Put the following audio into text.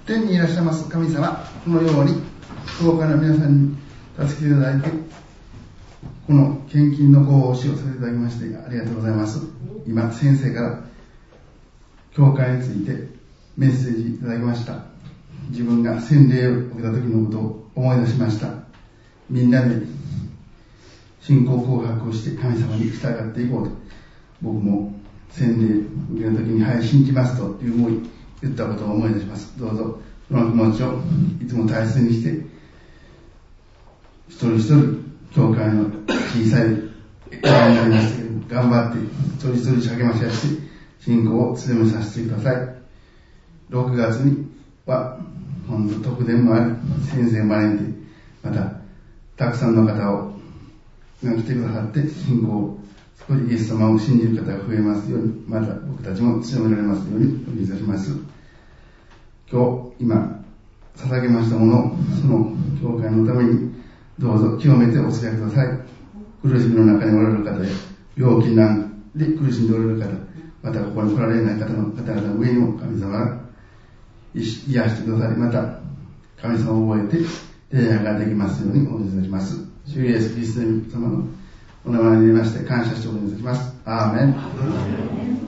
天にいらっしゃいます神様、このように教会の皆さんに助けていただいて、この献金のご奉仕をさせていただきましてありがとうございます。今先生から教会についてメッセージいただきました。自分が洗礼を受けた時のことを思い出しました。みんなで信仰告白をして神様に従っていこうと、僕も洗礼を受けた時にはい信じますというふうに言ったことを思い出します。どうぞその気持ちをいつも大切にして、一人一人教会の小さい会になりましたけども、頑張って一人一人励まし合って信仰を強めさせてください。6月には本当特典もある先生を招いて、またたくさんの方が来てくださって、信仰を少しイエス様を信じる方が増えますように、また僕たちも強められますようにお願いいたします。今捧げましたものをその教会のためにどうぞ清めてお使いください。苦しみの中におられる方や病気難で苦しんでおられる方、またここに来られない方々の上にも神様が癒してくださり、また神様を覚えて礼拝ができますようにお願いいたします。主イエスキリスト様のお名前に入れまして感謝してお願いいたします。アーメン。